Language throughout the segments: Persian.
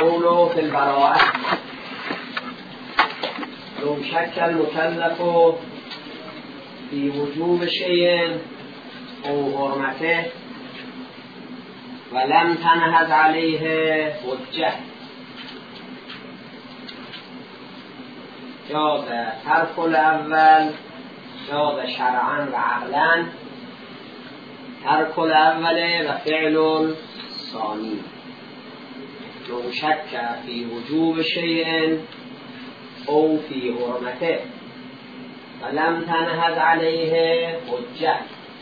القول في البراءة لو شك المكلف في وجوب شيء أو حرمته ولم تنهض عليه حجة جاز ترک الاول جاز شرعا و عقلا ترک الاول و فعل ثانی لو شک فی وجوب شیء او فی حرمته ولم تنهض علیه حجة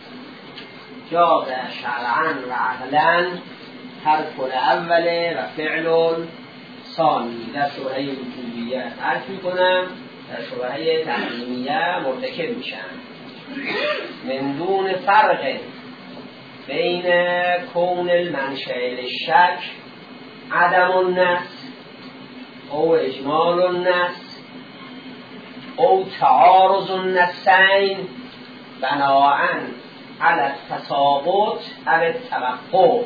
جاز شرعا و عقلا ترک الاول و فعل ثانی. در شبهه وجوبیه عرض میکنم، در شبهه تحریمیه مرتکب میشن. من دون فرق بین کون المنشأ للشک عدم النص او اجمال النص او تعارض النصین بناء علی التساقط او التوقف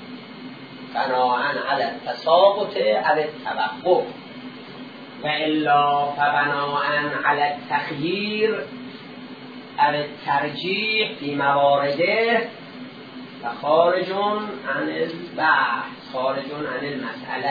بناء علی التساقط او التوقف و الا فبناء علی التخییر او الترجیح فی موارده و خارج عن البحث خارج عن المسئله.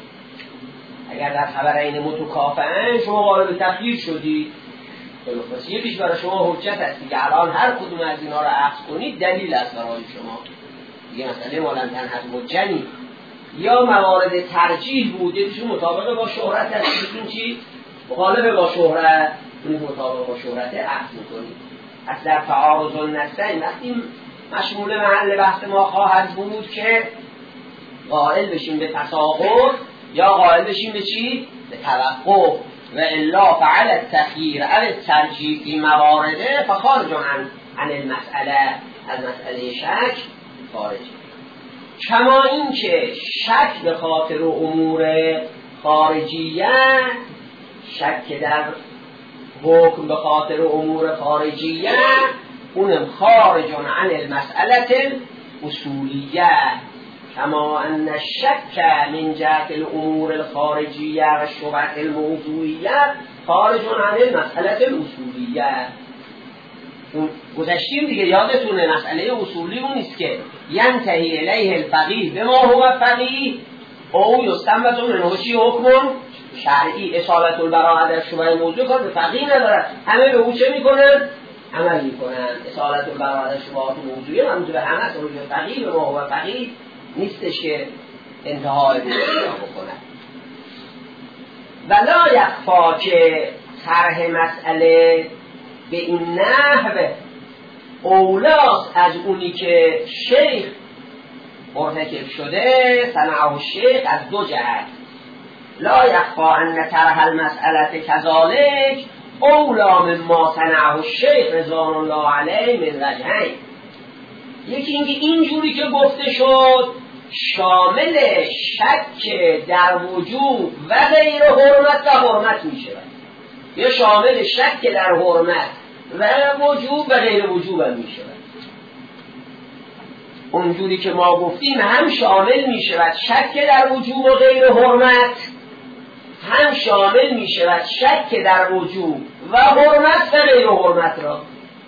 اگر در خبرین متکافئن شما قالب تخییر شدید خلاص یکیش برای شما حجت است دیگه. الان هر کدوم از اینا رو اخذ کنید دلیل است برای شما دیگه. مسئله مالن تنهض مجنی یا موارد ترجیح بود، یکیشون مطابق با شهرت است، یکیشون چی مخالف با شهرت، اون مطابق با شهرت اخذ می‌کنید. از در تعارض النصین وقتی مشمول محل بحث ما خواهد بود که قائل بشیم به تساقط یا قائل بشیم به چی؟ به توقف. و الا فعل التخییر او الترجیح فی موارده فخارج عن المسئله، از مسئله شک خارج. کما این که شک به خاطر امور خارجیه، شک در حکم به خاطر امور خارجیه اونم خارج عن المسئله اصولیه. کما ان الشک من جهت الامور الخارجیه و شبهه الموضوعیه خارج عن المسئله الاصولیه. گذشتیم دیگه، یادتونه مسئله اصولی اون نیست که ینتهی الیه الفقیه بما هو فقیه او یستنبط منه چی حکم شرعی. اصابت البراءه در شبهه موضوع کار به فقیه ندارد، همه به او چه میکنن؟ عمل میکنن. اصابت البراءه در شبهات موضوعی منوط به همه است، به فقیه بما هو فقیه نیستش که انتهای بکنه. ولا یخفا که طرح مسئله به این نحو اولاست از اونی که شیخ مرتکب شده، صنعه الشیخ از دو جهت. لا یخفا ان طرح المسئله کذالک اولا مما صنعه الشیخ رضوان الله علیه من وجهین. یکی اینکه اینجوری که گفته شد شامل شک در وجوب و غیر حرمت و حرمت می شود، یا شامل شک در حرمت و وجوب و غیر وجوب هم می شود. اونجوری که ما گفتیم هم شامل می شود شک در وجوب و غیر حرمت، هم شامل می شود شک در وجوب و حرمت و غیر حرمت را.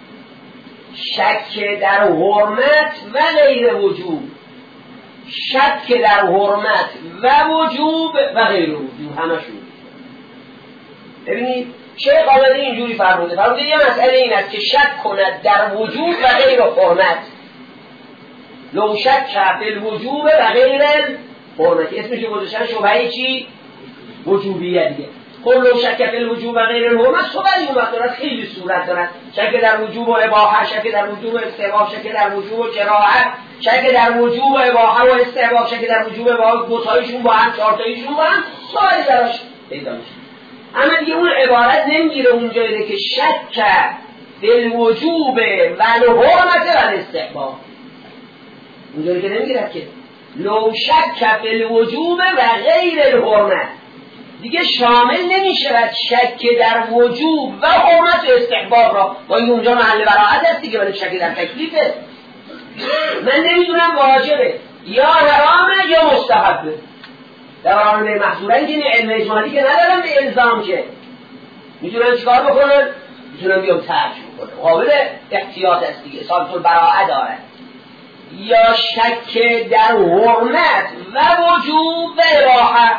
شک در حرمت و غیر وجوب، شک در حرمت و وجوب و غیر وجوب، همشون. ببینید شیخ آمده اینجوری فرموده یه مسئله این است که شک کند در وجوب و غیر حرمت. لو شک فی الوجوب و غیر حرمت، اسمشو گذاشتن شبهه چی؟ وجوبیه دیگه. خب لو شک فی الوجوب و غیر حرمت صحبتی اومد دارد، خیلی صورت دارد. شک در وجوب و اباحه، شک در وجوب و استحباب، شک در وجوب و کراهت، شک در وجوب و اباحه و استحباب، شک در وجوب و اباحه، دو تایشون با هم، چهار تایشون با هم، سوال دراش پیدا میشه. اما دیگه اون عبارت نمیگیره اونجایی که شک در وجوب و حرمت و استحباب، اونجایی که نمیگیره که لو شک فی الوجوب و غیر الحرمت دیگه شامل نمیشه و شک در وجوب و حرمت و استحباب را. با این اونجا محل براءت است دیگه، ولی شک در تکلیفه. من نمیدونم واجبه یا حرامه یا مستحبه، دوران به محظورن که علم اجمالی که ندارن به الزام، که میتونن چیکار بکنن؟ میتونن بیام ترک بکنن، قابل احتیاط است دیگه، ثابت البراءه داره. یا شک در حرمت و وجوب و اباحه،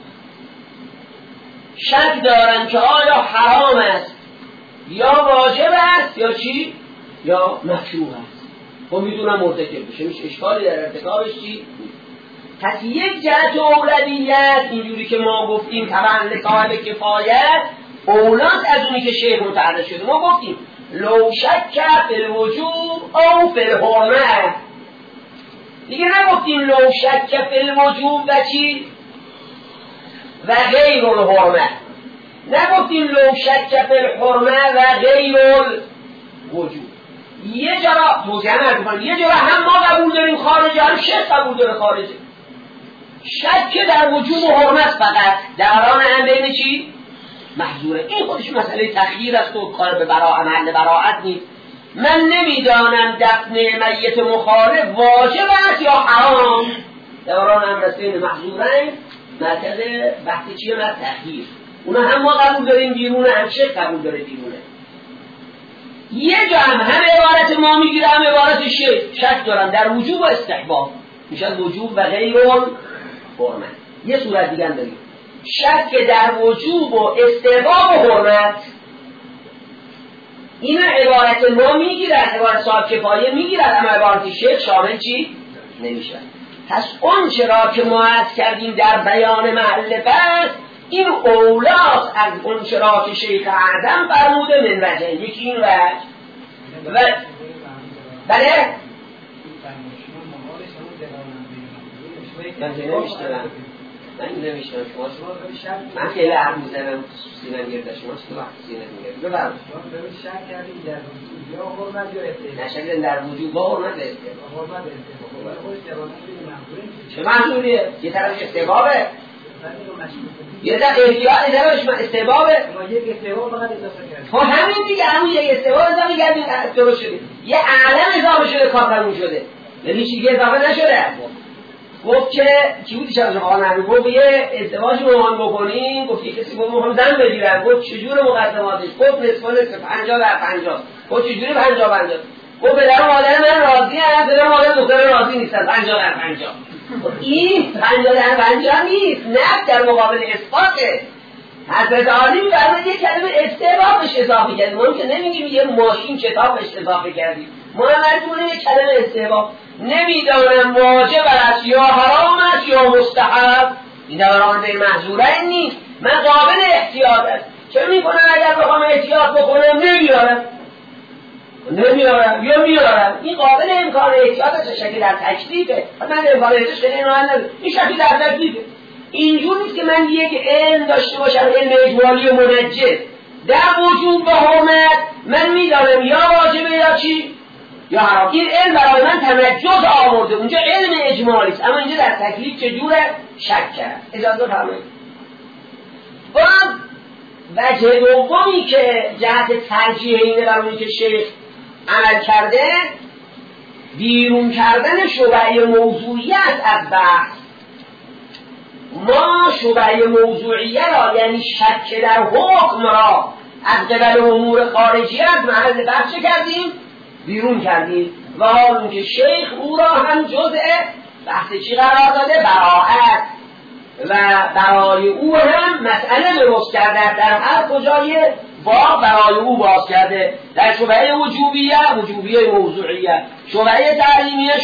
شک دارن که آیا حرام است یا واجب است یا چی؟ یا مکروه است. خب میدونم مرتکب بشه، میشه اشکالی در ارتکابش چی؟ پس یک جهت اولویت اینجوری که ما گفتیم طبعا صاحب کفایت اولاست از اونی که شیخ متعرض شده. ما گفتیم لو شک فی الوجوب او فی الحرمه، دیگه نگفتیم لو شک فی الوجوب و چی؟ و غیر الحرمه، نگفتیم لو شک فی الحرمه و غیر الوجوب. یه جرا توضیح نکنم، یه جرا هم ما قبول داریم خارجه، هم شیخ قبول داره خارجه. شک در وجوب و حرمت فقط دران هم بین چی؟ محظوره. این خودش مسئله تخییر است و کار به محل براعت نیست. من نمیدانم دفن میت مخالف واجب است یا حرام، دران هم رسین محظورین مرکز بحث چیه؟ مرکز تخییر. اونا هم ما قبول داریم بیرونه، هم شیخ قبول داره بیرونه. یه جا هم عبارت ما میگیره هم عبارت شیخ، شک دارم در وجوب و استحباب، میشه وجوب و غیر حرمت. یه صورت دیگه هم داریم، شک در وجوب و استحباب و حرمت. این عبارت ما میگیرن، عبارت صاحب کفایه میگیرن، اما عبارت شیخ شامل چی؟ نمیشه. پس اون چرا که ما عرض کردیم در بیان محل بحث این اولاست از اون چرا که شیخ اعظم فرموده من وجه. یکی این وجه و بله من نمیشتم شما من خیلی عرض میزنم سینم گرده شما چطور وقت سینم گرده ببرم شما دارید شک کردید در وجود یا حرمت یا استحباب. نشکل در وجود با حرمت استحباب. چه منظوریه؟ یه طرفش استحبابه، یه طرف احتیاط طرفش استحبابه. یک استحباب فقط اضافه کردید. خب همین دیگه، همون یک استحباب اضافه کردید درست شده. یه عالم اضافه شده کار تموم شده، یعنی چیزی اضافه نشده. گفت که چی بودی چرا جواب نمیدی؟ گفت یه ازدواج روحان بکنیم، گفت کسی گفت میخوام زن بگیرم، گفت چجور مقدماتش؟ گفت نصف 50 در 50. گفت چجوری 50 50؟ گفت پدر و مادر من راضی هستن، پدر و مادر دختر راضی نیستن، 50 در 50. این 50 در 50 نیست، نه در مقابل اثباته. حضرت عالی می‌فرماید یه کلمه استحبابش اضافه کردیم. ما که نمیگیم یه ماشین کتابش اضافه کردیم، ما مجبوریم یه کلمه استحباب. نمیدانم واجب است یا حرام است یا مستحب، این دوران به محظورین نیست. من قابل احتیاط است، چه میکنم اگر بخوام احتیاط بکنم نمیارم یا میارم. این قابل امکان احتیاط است، شکل در تکلیفه. من امکان احتیاطش خیلی ندارم، این شکل در تکلیفه. اینجور نیست که من یک علم داشته باشم، علم اجمالی و منجز در وجود و حرمت من میدانم یا واجبه یا چی یا حرام. این علم برای من تمجز آورده، اونجا علم اجمالی است، اما اینجا در تکلیف چجوره؟ شک کرد. اجازه فرمایید. وجه دومی که جهت ترجیح اینه برای اونی که شیخ عمل کرده، بیرون کردن شبهه موضوعیت از بحث. ما شبهه موضوعیت را یعنی شک در حکم را از قبل امور خارجی از محل بحث کردیم، بیرون کردیم و حالا که شیخ او را هم جزء بحث چی قرار داده؟ براعت، و برای او هم مسئله درست کرده، در هر کجای باب برای او باز کرده. در شبهه وجوبیه موضوعیه، شبهه تحریمیه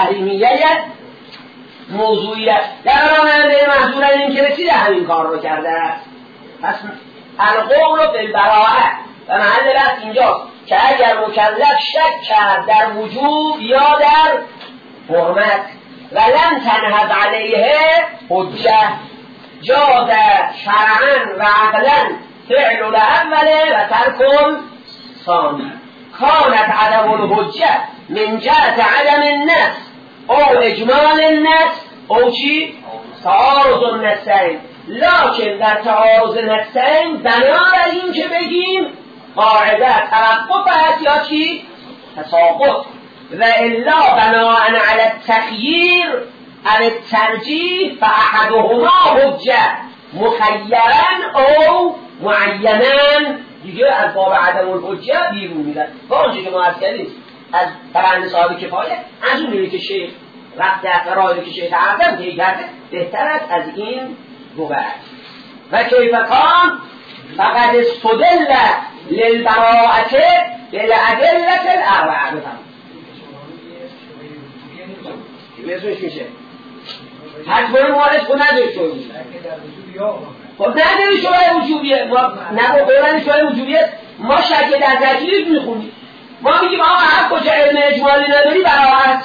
موضوعیت. در راننده محضورن این که رسیده همین کار رو کرده است. پس القول رو بالبراءه و محل بحث اینجاست که اگر مکلف شک کرد در وجوب یا در حرمت ولن تنهض علیه حجه جاز شرعا و عقلا فعل الاول و ترک ثانی. کانت عدم الحجه من جهت عدم النص او اجمال النص او چی؟ تعارض النصین. لکن در تعارض النصین بنا بر این که بگیم قاعده توقف است یا چی؟ تساقط، و الا بناء علی التخییر او ترجیح فاحدهما حجه مخیرا او معینا، دیگه از باب عدم الحجه بیرون میدن. با آنچه که ما عرض کردیم از فرند صاحب کفایه، از اونی که شیخ رفت در راهی که شیخ اعظم که کرده بهتر است از این بود. و کیف کان فقد استدل للبراءة بالادله الاربعه. بفهم چی اسمش میشه؟ حتما مالش خود نداری شوی خب نداری شوی وجوبیه، ما نبا قولن شوی وجوبیه، ما شک در تکلیف میخونیم، ما میگیم آقا هر کجا علم اجمالی نداری براءت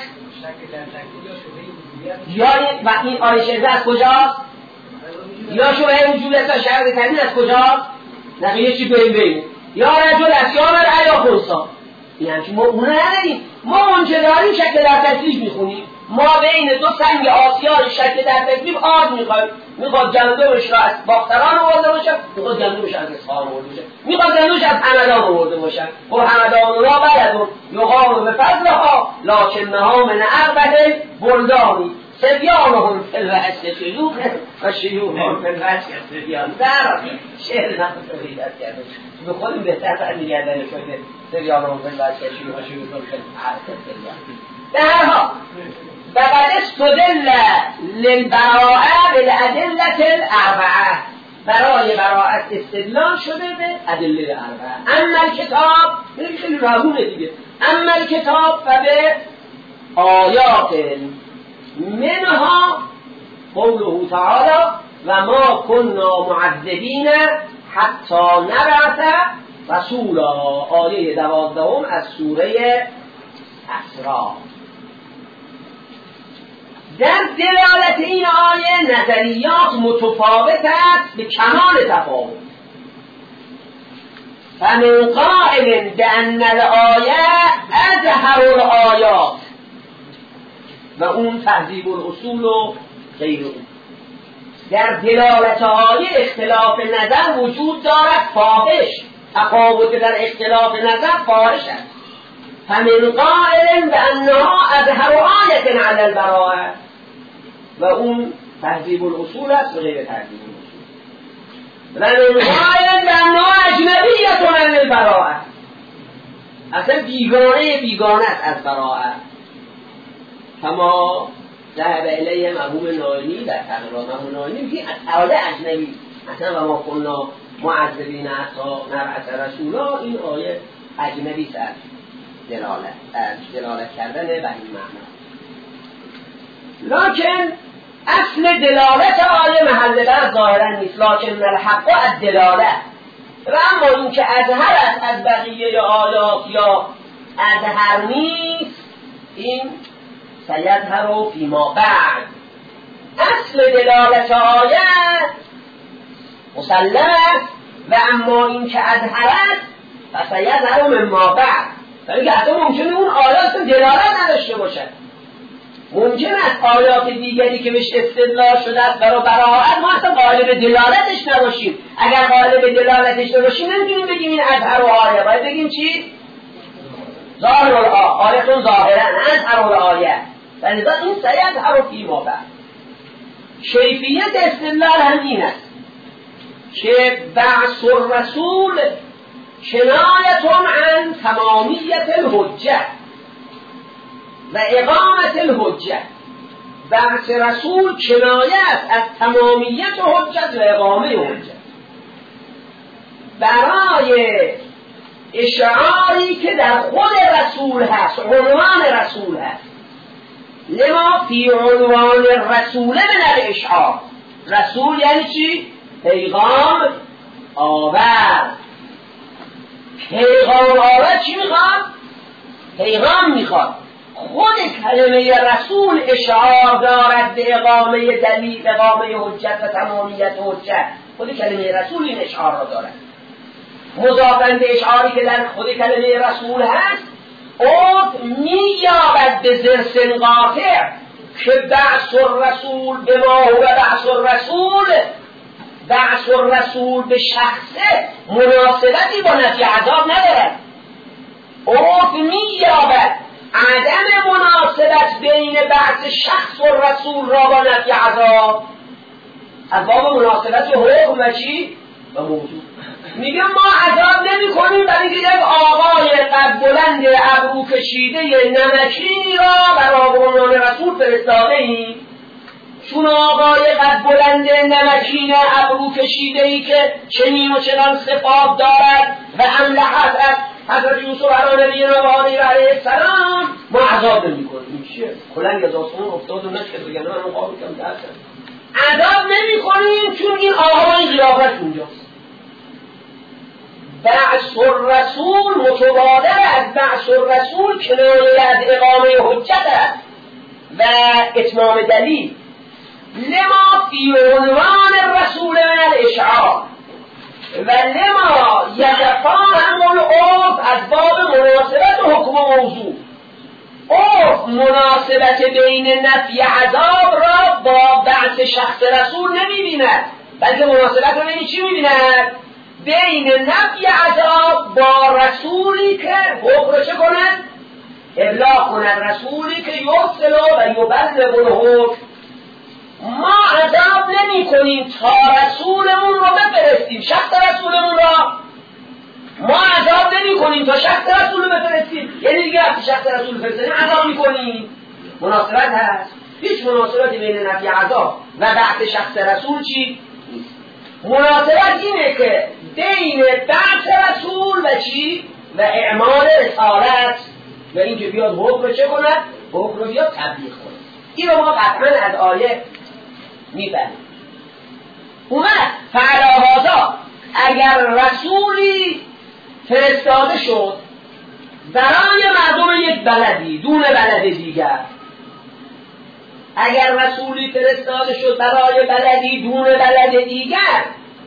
یا این آیه شرزه از کجاست؟ یا شبه وجوبیت تا شرط تنین از کجاست؟ نقیه یه چی بین یا رجل است یا مرعه یا خونسا، این همچین ما اونه نداریم، ما اونچه داریم شک در تکلیف میخونیم. ما بین دو سنگ آسیای شک در تکلیف آد میخوایم، میخواد گندمش را از باختران آورده باشه، میخواد گندمش از اصفهان آورده باشه، میخواد گندمش از همدان آورده باشه. خب همدان را بلدون یقام به فضلها لکنها من عربه بلدانی سبیانهم فی الوحس شیوخ و شیوخهم فی الوحس سبیان. در شعر نفس ریدت کرده به خودم بهتر فرمیگردن شده سبیانهم فی الوحس شیوخ و شیوخهم فی الوحس سبیان. به هر حال فقد استدل للبراءة بالادله الاربعه، برای براءت استدلال شده به ادله اربعه. اما الکتاب خیلی راهونه دیگه، اما الکتاب فبه آیات منها قوله تعالی و ما كنا معذبین حتی نبعث رسولا، آیه 12 از سوره اسراء. در دلالت این آیه نظریات متفاوت است به کمال تفاوت. فمن قائل بأن الآیه اظهر الآیات و اون تهذیب الاصول و غیر اون. در دلالت آیه اختلاف نظر وجود دارد، فاحش، تفاوت در اختلاف نظر فاحش است. فمن قائل بأنها اظهر آیه علی البراءة و اون تهذیب الاصول است و غیر تهذیب الاصول. و من قائل بأنها اجنبیه علی البراءة، اصلا بیگانه است از براءة. کما ذهب الیه مرحوم نایمی در تقریرات مرحوم نایمی میگه آیه اجنبی اصلا و ما کنا معذبین حتی نبعث رسولا، این آیه اجنبی است، دلالت کردن به این معنا. لکن اصل دلالت آیه محل بحث ظاهرا نیست، لکن الحق الدلاله. و اما این که اظهر است از بقیه آیات یا اظهر نیست، این سیظهر فیما بعد. اصل دلالت آیه مسلم است و اما این که اظهر است فسیظهر مما بعد. ولی که حتی ممکنه اون آیات دلالت نداشته باشد، ممکن است آیات دیگری که بهش استدلال شده است برای براءت ما اصلا قائل به دلالتش نباشیم. اگر قائل به دلالتش نباشیم نمیتونیم بگیم این اظهر و آیه، باید بگیم چی؟ ظاهر آیتون ظاهرا اظهر آیه، فلذا این سیظهر فیما بعد. کیفیت استدلال هم این است که بعث الرسول کنایة عن تمامیت الحجه و اقامت الحجه. بعث رسول کنایه است از تمامیت حجت و اقامه حجت، برای اشعاری که در خود رسول هست، عنوان رسول هست. لما فی عنوان الرسول من الاشعار. رسول یعنی چی؟ پیغام آور. پیغام آور چی میخواد؟ پیغام میخواد. خود کلمه رسول اشعار دارد به اقامه دلیل، اقامه حجت و تمامیت حجت. خود کلمه رسول این اشعار را دارد. مضافاً به اشعاری که در خود کلمه رسول هست، او می‌یابد به ضرس قاطع که بعث الرسول به ما هو بعث الرسول، بعث الرسول به شخصه مناسبتی با نفی عذاب ندارد. او می‌یابد عدم مناسبت بین بعث شخص و رسول را با نفی عذاب از باب مناسبت حکم و چی؟ و موضوع. میگه ما عذاب نمی کنیم برای که یک آقای قد بلند ابرو کشیده نمکینی را برای عنوان رسول فرستاده ایم. چون آقای قد بلند نمکین ابرو کشیده ای که چنین و چنان صفات دارد و املحت از حضرت یوسف علیه نبینا و علیه السلام ما عذاب نمی کنیم. چیه؟ کلنگ از آسمان افتاد و نشکد بگنه من قابل کم درسن عذاب نمی کنیم چون این آقای قیافت اونجاست. بعث الرسول متبادر از بعث الرسول کنایه از اقامه حجت است و اتمام دلیل. لما فی عنوان الرسول من الاشعار و لما یتفاهم العرف از باب مناسبت حکم و موضوع. عرف مناسبت بین نفی عذاب را با بعث شخص رسول نمی‌بیند، بلکه مناسبت را بین چی می‌بیند؟ بین نفی عذاب با رسولی که حکم را چه کند؟ ابلاغ کند، رسولی که یرسل و یبلغ الحکم. ما عذاب نمی کنیم تا رسولمون رو بفرستیم، شخص رسولمون را ما عذاب نمی کنیم تا شخص رسول رو بفرستیم. یعنی دیگه وقتی شخص رسول فرستیم عذاب می کنیم. مناسبت هست؟ هیچ مناسبتی بین نفی عذاب و بعث شخص رسول چی؟ نیست. مناسبت اینه که بین بعث رسول و چی؟ و اعمال رسالت و این که بیاد حکم رو چه کند؟ حکم رو بیاد تبلیغ کند. این رو ما قطعا از آیه میبریم. اومد فعلاهازا اگر رسولی فرستاده شد برای مردم یک بلدی دون بلد دیگر، اگر رسولی فرستاده شد برای بلدی دون بلد دیگر،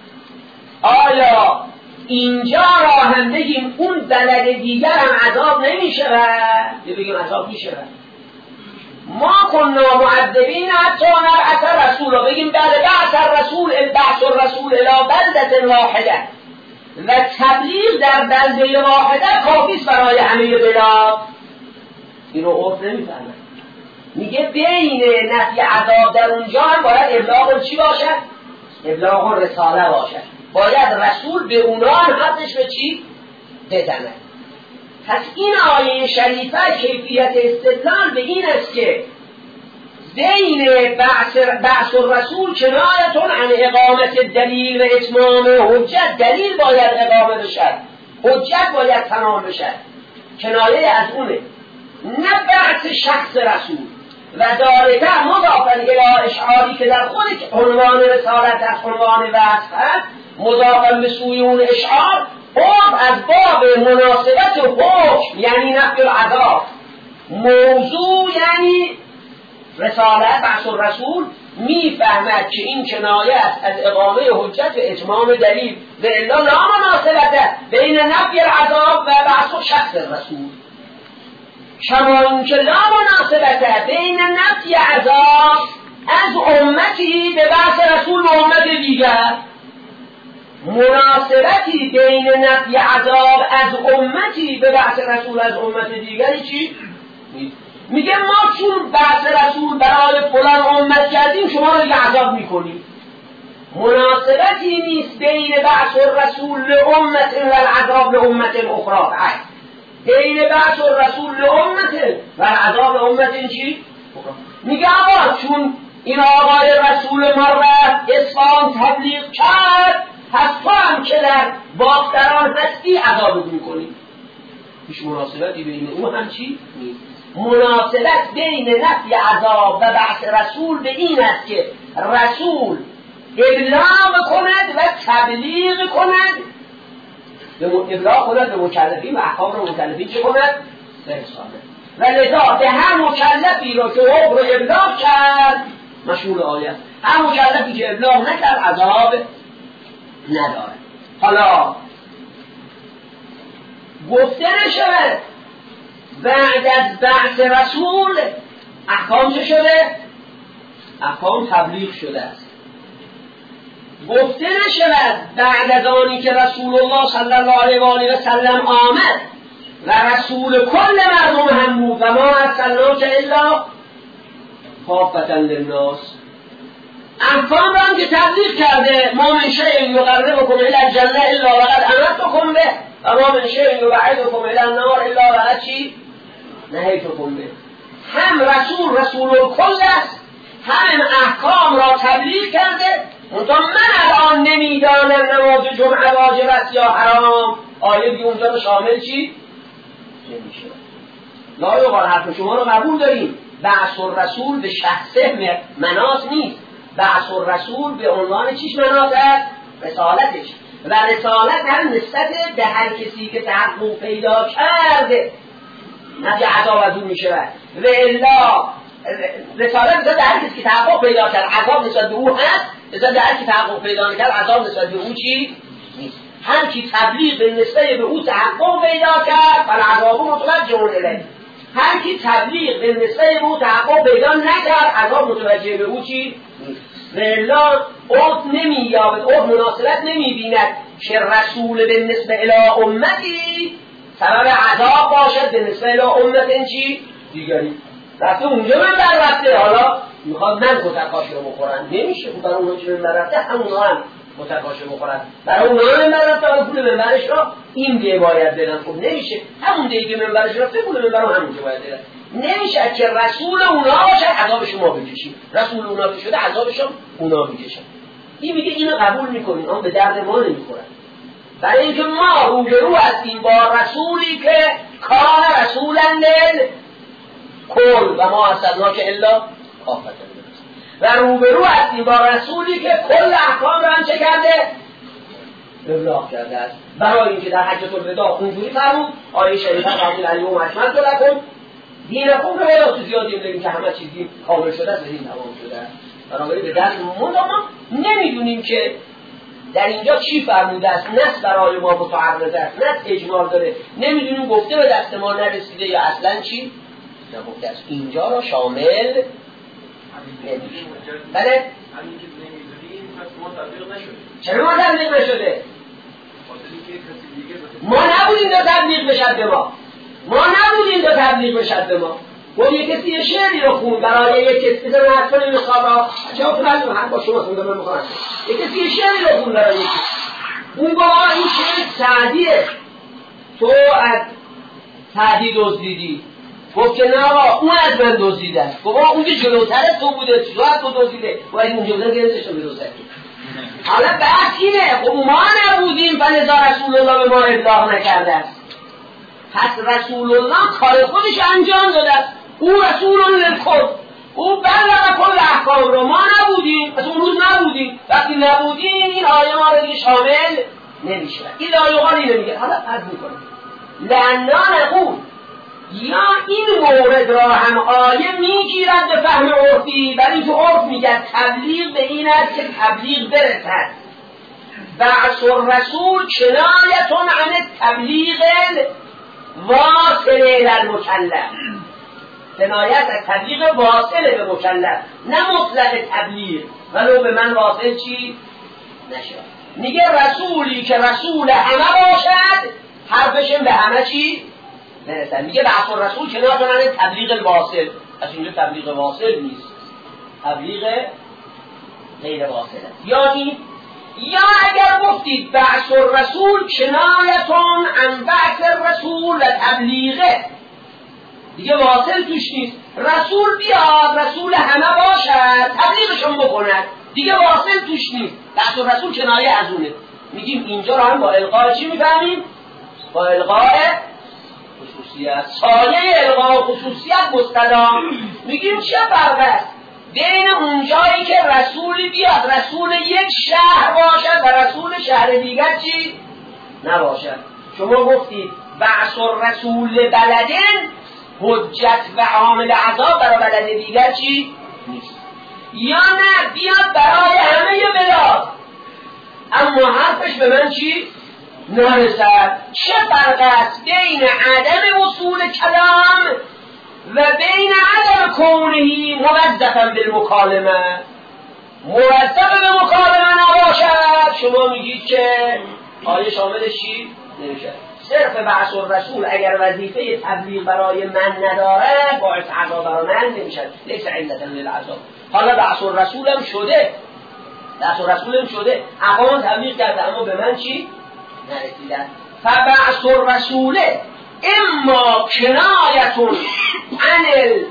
آیا اینجا را هم بگیم اون بلد دیگر هم عذاب نمی شود؟ یا بگیم عذاب می شود؟ ما کننا معذبین حتی نبعث رسول، بگیم بعد بعث الرسول الی بلدة واحده و تبلیغ در بلده واحده کافیست برای همه بلاد. اینو عرف نمیفهمه. میگه بین نفی عذاب در اونجا هم باید ابلاغ چی باشد؟ ابلاغ رساله باشد. باید رسول به اونا هم حدش به چی؟ بزنه. پس این آیه شریفه کیفیت استدلال به این است که بین بعث الرسول کنایتون عن اقامت دلیل و اتمام حجت. دلیل باید اقامه بشد، حجت باید تمام بشد، کنایه از اونه، نه بعث شخص رسول. و دارده مضافن الی اشعاری که در خود عنوان رسالت از عنوان وصف هست، مضافن به سوی اون اشعار از باب مناسبت حکم یعنی نفی العذاب، موضوع یعنی رسالت بعث الرسول، میفهمد که این کنایه است از اقامه حجت و اتمام دلیل و الا لا مناسبت بین نفی العذاب و بعث شخص الرسول. کما اینکه لا مناسبت بین نفی عذاب از امتی به بعث رسول و امت دیگر. مناسبتی بین نفی عذاب از امتی به بعث رسول از امت دیگری چی؟ میگه ما چون بعث رسول برای فلان امت کردیم شما رو دیگه عذاب میکنیم. مناسبتی نیست بین بعث الرسول لامت و العذاب لامت اخرى. بین بعث الرسول لامت و العذاب لامت چی؟ میگه آقا چون این آقای رسول ما را اسلام تبلیغ کرد، پس تو هم که در باختران هستی عذاب میکنی. هیچ مناسبتی بین اون هم چی؟ نیست. مناسبت بین نفی عذاب و بعث رسول به این است که رسول ابلاغ کند و تبلیغ کند، ابلاغ کند به مکلفین و احکام رو مکلفین چه کند؟ برساند. و لذا به هر مکلفی را که حکم رو ابلاغ کرد مشمول آیه، هر مکلفی که ابلاغ نکرد عذاب نداره. حالا گفته نشود بعد از بعث رسول احکام چه شده؟ احکام تبلیغ شده است. گفته نشود بعد از آنی که رسول الله صلی الله علیه و آله و سلم آمد و رسول کل مردم هم بود و ما ارسلناک الا کافة للناس. احکام را هم که تبلیغ کرده، ما من شیء یقربکم الی الجنه الا وقد امرتکم به و ما من شیء یبعدکم الی النار الا وقد چی نهیتکم به. هم رسول الکل است، هم احکام را تبلیغ کرده. منتها من الان نمیدانم نماز جمعه واجب است یا حرام، آیه دیگه اونجا رو شامل چی نمیشه. لایقال حرف شما رو قبول داریم. بعث الرسول به شخصه مناس نیست، بعث الرسول به عنوان چیش مناس است؟ رسالتش. و رسالت هم نسبت به هر کسی که تحقق پیدا کرده نفی عذاب از اون میشه. و الا رسالت نسبت به هر کسی که تحقق پیدا کرد عذاب نسبت به او هست، نسبت به هر کی تحقق پیدا نکرد عذاب نسبت به او چی نیست. هر کی تبلیغ به نسبت به او تحقق پیدا کرد فالعذاب متوجه الیه. هر کی تبلیغ به نسبت به او تحقق پیدا نکرد عذاب متوجه به او چی نیست. و الا عرف نمییابد، عرف مناسبت نمیبیند که رسول به نسبت الی امتی سبب عذاب باشد به نسبت الی امت چی دیگری. رفته اونجا منبر رفته، حالا میخواد من متقاش رو بخورن، نمیشه. برای اونها که منبر رفته همونها هم متقاش رو بخورن. برای اونها منبر رفته و پول منبرش را این دیگه باید بدن. خب نمیشه، همون دیگه منبرش رفته پول منبر رو همونجا باید بدن. نمیشه که رسول اونها باشه عذابش ما بکشیم، رسول اونها که شده عذابش اونها میکشن. این میگه اینو قبول میکنیم، اما به درد ما نمیخورن. برای اینکه ما روبرو هستیم با رسولی که کان رسولا کل و ما ارسلناک الا کافة للناس، و روبرو هستیم با رسولی که کل احکام را هم چه کرده؟ ابلاغ کرده است. برای اینکه در حجة الوداع اونجوری فرمود آیه شریفه فرمود الیوم اکملت لکم دینکم، رو باید تو زیادی بگیم که همه چیز دین کامل شده است و دین تمام شده است. بنابراین به دست ما نمیدونیم که در اینجا چی فرموده است. نص برای ما متعرضه است، نص اجمال داره، نمیدونیم گفته به دست ما نرسیده یا اصلا چی نگفته است. اینجا را شامل نمیشه. بله همین که نمیدونیم پس ما تبلیغ نشده. چرا ما تبلیغ نشده؟ ما نبودیم تا تبلیغ بشد به ما نبودیم تا تبلیغ بشد به ما. و یک کسی یه شعری رو خون برای یک کسی بزن حرف کنیم میخواه چه افترد هم با شما خوندم من میخوام یک کسی یه شعری رو خون برای یک کسی. اون با این شعر سعدیه، تو از سعدی دزدیدی. گفت که نه آقا اون از من دزدیده است. گفت اون که جلوتر تو بوده چرا از تو دزدیده؟ باید اونجا بودن گرفتش رو بدوزد. حالا بحث اینه، خب ما نبودیم فلذا رسول الله به ما ابلاغ نکرده است. پس رسول الله کار خودش انجام داده است. او رسول للکل، او بلغ کل احکام رو. ما نبودیم، پس اون روز نبودیم. وقتی نبودیم این آیه ما رو دیگه شامل نمیشه. این لایقال اینو میگه. حالا عرض میکنم لعنا نقول، یا این مورد را هم آیه میگیرد به فهم عرفی، ولی تو عرف میگه تبلیغ به این است که تبلیغ برسد. بعث الرسول کنایتون عن تبلیغ واصل للمکلف، کنایت از تبلیغ واصل به مکلف، نه مطلق تبلیغ ولو به من واصل چی نشد. میگه رسولی که رسول همه باشد حرفش به همه چی برسد. میگه بعث الرسول کنایتون عن تبلیغ الواصل. از اینجا تبلیغ واصل نیست، تبلیغ غیر واصل است. یعنی یا اگر گفتید بعث الرسول کنایتون عن بعث الرسول و تبلیغه، دیگه واصل توش نیست. رسول بیاد رسول همه باشد تبلیغشون بکند، دیگه واصل توش نیست. بعث الرسول کنایه از اونه. میگیم اینجا رو هم با القاء چی میفهمیم؟ با القاء خصوصیت. سایه القاء خصوصیت مستدام. میگیم چه فرق است بین اون جایی که رسولی بیاد رسول یک شهر باشد و رسول شهر دیگر چی نباشد؟ شما گفتید بعث الرسول بلدن حجت و عامل عذاب برای بلد دیگر چی نیست. یا نه بیاد برای همه بلاد اما حرفش به من چی نرسد. چه فرق است بین عدم وصول کلام و بین عدم کونهی موظفا بالمکالمه؟ موظف به مکالمه نباشد شما میگید که آیه شاملش چی نمیشه. صرف بعث الرسول اگر وظیفه تبلیغ برای من نداره باعث عذاب برای من نمیشه، لیس علتا للعذاب. حالا بعث الرسول هم شده، اقوام تبلیغ کرده اما به من چی؟ نرسیدن. فبعث الرسول اما کنایتون عن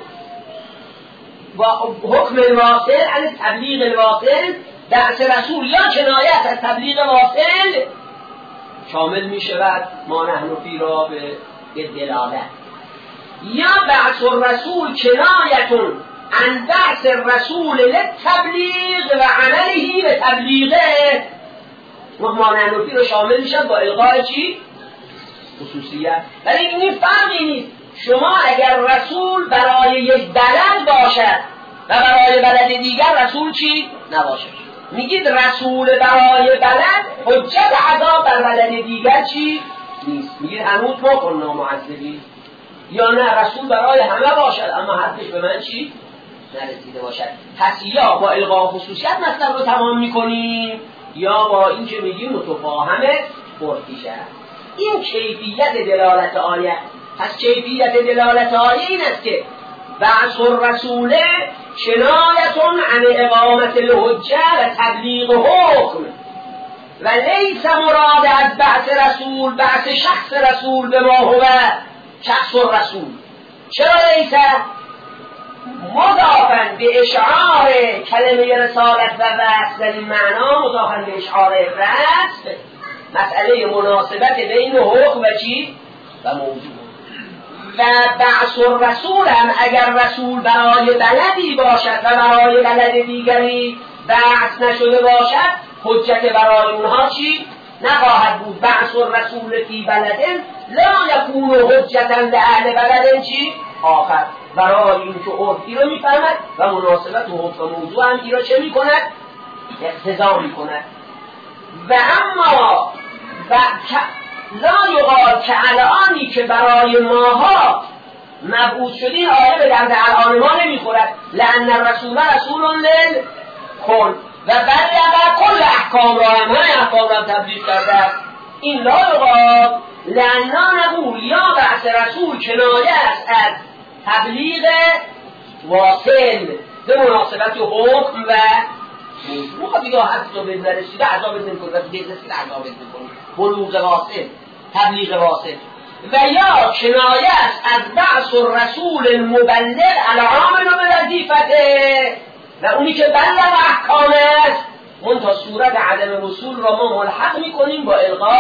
حکم الواصل، عن تبلیغ الواصل. بعث رسول یا کنایت از تبلیغ واصل شامل می شود ما نحن فی را به دلالت، یا بعث الرسول کنایتون عن بعث الرسول للتبلیغ و عمله به تبلیغه. ما نحن فی را شامل می شود با الغای چی؟ خصوصیت. ولی این فرقی نیست. شما اگر رسول برای یک بلد باشد و برای بلد دیگر رسول چی؟ نباشد، میگید رسول برای بلد حجت عذاب بر بلد دیگر چی؟ نیست. میگید هنوز ما کننا معذبی، یا نه رسول برای همه باشد اما حدش به من چی؟ نرسیده باشد. پس یا با الغا خصوصیت مطلب رو تمام میکنیم یا با این که میگیم متفاهم عرفی شد. این کیفیت دلالت آیه. پس کیفیت دلالت آیه این است که بعث الرسول کنایتون عن اقامت الحجه و تبلیغ حکم و لیس مراد از بعث رسول بعث شخص رسول به ما هو شخص الرسول. چرا لیس؟ مضافا به اشعار کلمه رسالت و وصل، در این معنا مضافا به اشعار وصل مسئله مناسبت بین حکم و چی؟ و موضوع. و بعث الرسول هم اگر رسول برای بلدی باشد و برای بلد دیگری بعث نشده باشد حجت برای اونها چی؟ نخواهد بود. بعث الرسول فی بلد لا یکون حجتا لأهل بلد چی؟ آخر. برای این که عرفی رو میفهمد و مناسبت و حکم موضوع هم ای را چه میکند؟ اقتضا میکند. و اما لا یقال که الانی که برای ماها مبعوث شدین آیه به درد الان ما نمیخورد، لأن الرسول رسول للکل و بلغ کل احکام را همه احکام را تبلیغ کرده. این لا یقال لأننا نقول یا بعث رسول کنایه است از تبلیغ واصل به مناسبت حکم و موضوع. دیگه حدث رو بدن رسیده عذاب بدن کنید و دیگه رسیده عذاب بدن کنید، بلوغ واصل، تبلیغ واصل. و یا کنایه است از بعث الرسول المبلغ العامل به وظیفته و اونی که بلغ احکام است منتها صورت عدم وصول را ما ملحق میکنیم با الغاء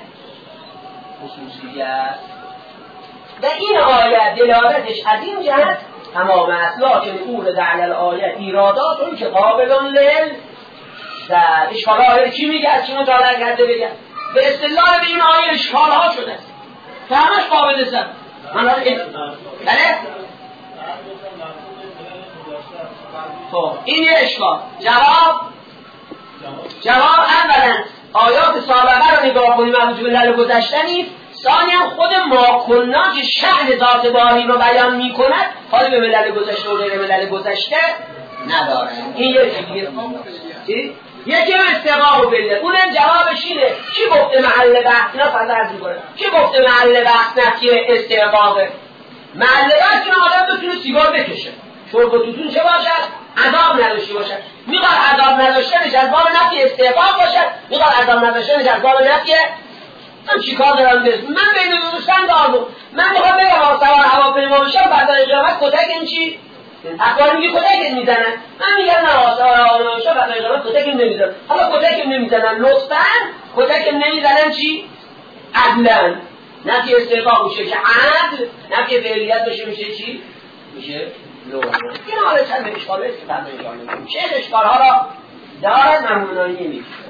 خصوصیت. و این آیه دلالتش از این جهت تمام اصلا که نقول دعل آیه ایرادات اون که قابلون لیل در اشکال آیه چی میگه؟ از چی مطالعه کرده بگه؟ به اصطلاح به این آیه اشکال ها شده که همش قابل سر بله؟ خب این یه اشکال. جواب اولا آیات سابقه رو نگاه کنیم از ملل گذشته نیست. ثانیا خود ما کنا که شأن ذات باری رو بیان می کند حالی به ملل گذشته و غیر ملل گذشته نداره. این یکی یکی استقاق و بله. اونم جوابش اینه کی گفته محل بحث نه فرض میکنه کی گفته محل بحث نفی استقاقه؟ محل بحث که آدم بتونه سیگار بکشه، شرب و توتون چه باشد؟ عذاب نداشته باشد. میخواد عذاب نداشتنش از باب نفی استقاق باشد، میخواد عذاب نداشتنش از باب نفی. من چیکار دارم بس؟ من بین دوستان دارم. من میخوام بگم سوار هواپیما بشم بعد از اقامت کتک این چی؟ اخبار میگه کتک میزنن. من میگم نه سوار هواپیما بشم بعد از اقامت کتک نمیزنن. حالا کتک نمیزنن لطفاً کتک نمیزنن چی؟ عدلاً. نفی استحقاق میشه که عدل، نفی فعلیت بشه میشه چی؟ میشه لغت. این حالا چند اشکاله است که فردا انجام میدیم. چه اشکال‌ها را دارد ممنونانه میگه.